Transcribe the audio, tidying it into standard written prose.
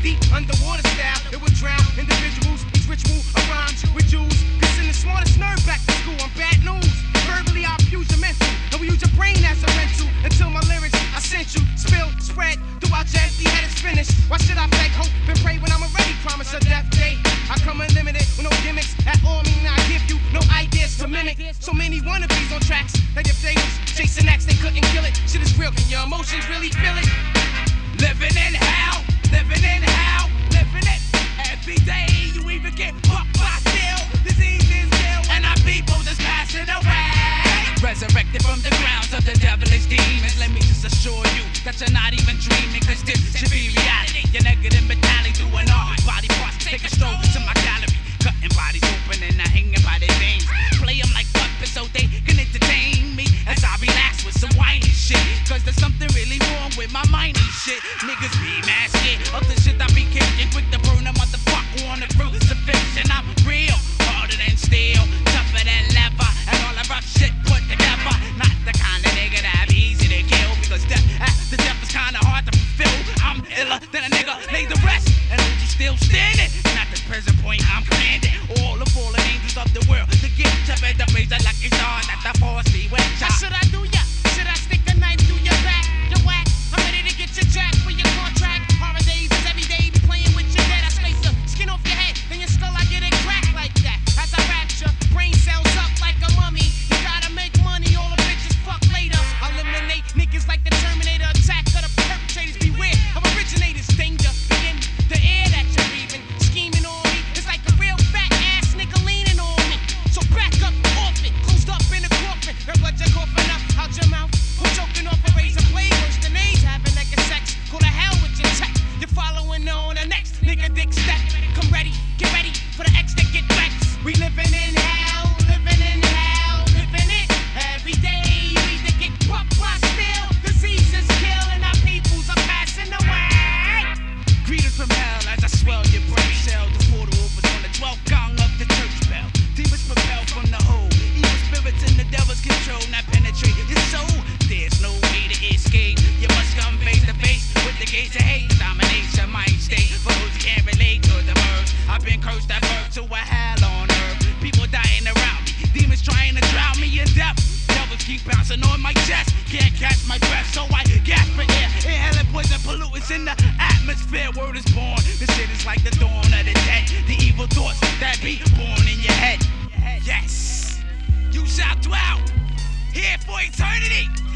deep underwater style. It would drown individuals. Each ritual of rhymes with Jews. Pissing the smartest nerd back to school. I'm bad news. Verbally, I abuse your mental. And we use your brain as a rental. Until my lyrics I sent you spill, spread throughout your empty head is finished. Why should I beg, hope, and pray when I'm already promised a death day? I come unlimited with no gimmicks at all. Mean I give you no ideas to mimic. So many wannabes on tracks that if they was chasing X, they couldn't kill it. Shit is real. Can your emotions really feel it? Living in hell, living in hell, living it every day. You even get fucked by still. Disease is ill, and our people just passing away. Resurrected from the grounds of the devilish demons. Let me just assure you that you're not even dreaming, cause this should be reality. Your negative mentality doing all body parts. Take a stroll to my gallery, cutting bodies open and not hanging by their veins. Play them like puppets so they can entertain me as I relax with some whiny shit. Cause there's something really wrong with my mind and shit. Niggas be mad scared of the shit I be kicking. Quick to burn a motherfucker on the crucifixion. I'm real, harder than steel, tougher than leather, and all the rough shit put together. Not the kind of nigga that be easy to kill, because death after death is kinda hard to fulfill. I'm iller than a nigga laid the rest, and you still standing. And at the present point I'm commanding all the fallen angels of the world to get to bed to praise the lucky star that the force be with ya. Should I do ya? Should I stick a knife through your back? Your whack? I'm ready to get your jack for your contract. Horror days is every day, be playing with your dead. I scrape the skin off your head, then your skull I get it cracked like that. As I rapture, brain cells up like a mummy. You gotta make money, all the bitches fuck later. I'll eliminate niggas like the Terminator. Attack of the perpetrators, beware of originators. Danger in the air that you're breathing. Scheming on me, it's like a real fat ass nigga leaning on me. So back up off it, closed up in a coffin. That blood you're coughing up out your mouth. Who's choking off a razor blade? Worse than AIDS, having naked sex. Go to hell with your tech. You're following on the next nigga dick step. Come ready, get ready for the X to get wrecked. We living in hell, living in hell, living it every day. You either get fucked by still, diseases kill, and our peoples are passing away. Greetings from hell as I swell your brain cell. The portal opens on the 12th gong of the church bell. Demons propel from the hole. Evil spirits in the devil's control now penetrate your soul. There's no way to escape. You must come face to face with the gates of hate. Domination mind state for those who can't relate to the merge. I've been cursed at birth to a hell on earth. People dying around me. Demons trying to drown me in depth. Devils keep bouncing on my chest. Can't catch my breath, so I gasp for air. Inhaling poison pollutants in the atmosphere. Word is born. This shit is like the dawn of the dead. The evil thoughts that be born in your head. Yes, you shall dwell here for eternity.